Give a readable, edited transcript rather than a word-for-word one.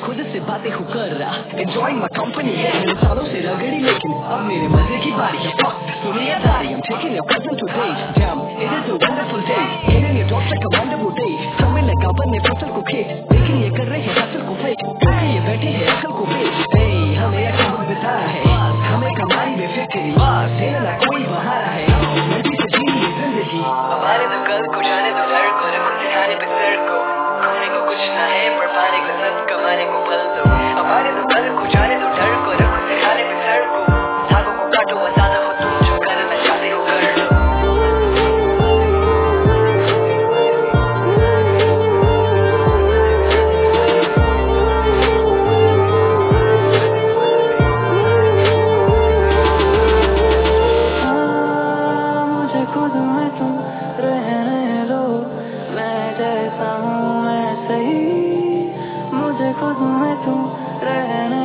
खुद से बातें हूँ कर रहा, enjoying my company है सालों से रगड़ी, लेकिन अब मेरे मजे की बारी है। सुनिए दारी, I'm taking your cousin to date, damn it is a wonderful day, hitting your dogs like a wonderful day। समय लगा बनने फसल को खेत, लेकिन ये कर रहे हैं फसल को फेक, क्योंकि ये बैठे हैं अकल को बेच। हमें अच्छा वक्त बिताना है, हमें कमाई में फिक्री, देना ना कोई बहाना है, मर्जी से जीनी ये जिंदगी। हमारे तो कल को जाने दो डर को, रखो सिखाने पे सर को, खोने को कुछ ना है पर पाने को सब, कमाने को पल दो। हमारे तो कल को जाने दो डर को, रखो सिखाने पे सर को, धागों को काटो आजाद हो तुम, जो करना चाहते हो कर लो। खुद में तुम रहने दो, मैं जैसा हूँ ऐसे ही, मुझे खुद में तुम रहने